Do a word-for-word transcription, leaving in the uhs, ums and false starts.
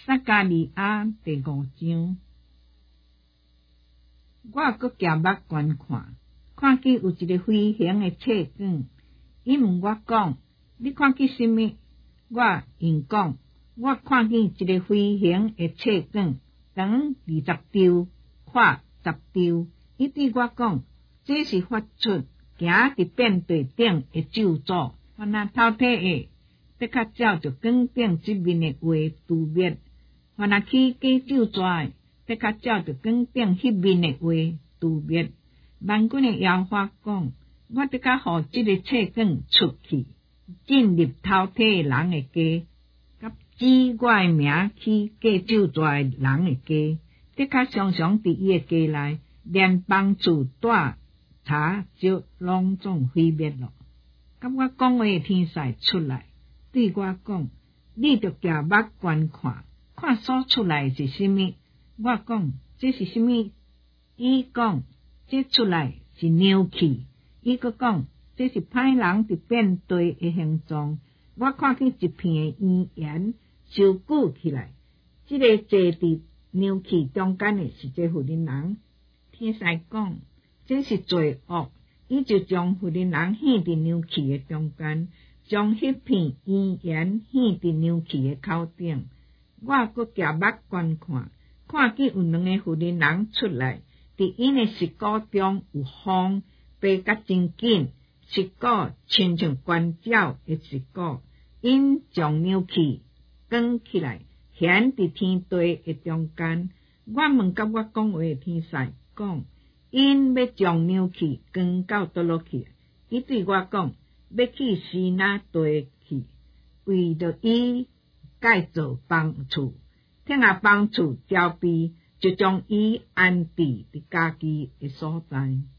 撒迦利亞第五章，我閣行目觀看，看見有一個飛行的冊卷。伊問我講：你看見什麼？我應講：我看見一個飛行的冊卷，長二十丈，闊十丈。伊對我講：這是發出行佇變地頂的咒詛。凡那頭體的，得較照着光頂即面的話揬滅；凡那起假咒詛的，得較照着光頂迄面的話揬滅。萬軍的耶和華講：我得較互即個冊卷出去，進入頭體的人的家，甲指我的名起假咒詛的人的家，得較常常佇伊的家內，連房厝帶柴石攏總毀滅了。甲我講話的天使出來，對我講：你着行目觀看，看所出來是什麼？我講：這是什麼？伊講：這出來是牛氣。伊閣講：這是歹人佇變地的形狀。我看見一片的圓圓收舉起來，這個坐佇牛氣中間的是這婦人人。天使講：這是罪惡。伊就將婦人人獻佇牛氣的中間，將迄片圓圓獻佇牛氣的口頂。我閣行目觀看，看見有兩個婦人人出來，佇因的舌骨中有風，飛甲真緊，舌骨親像關鳥的舌骨。因將牛氣捲起來，懸佇天地的中間。我問甲我講話的天使講：因要將牛氣捲到倒落去？伊對我講：要去西乃地去，為着伊改造房厝，聽下房厝招備，就將伊安置佇家己的所在。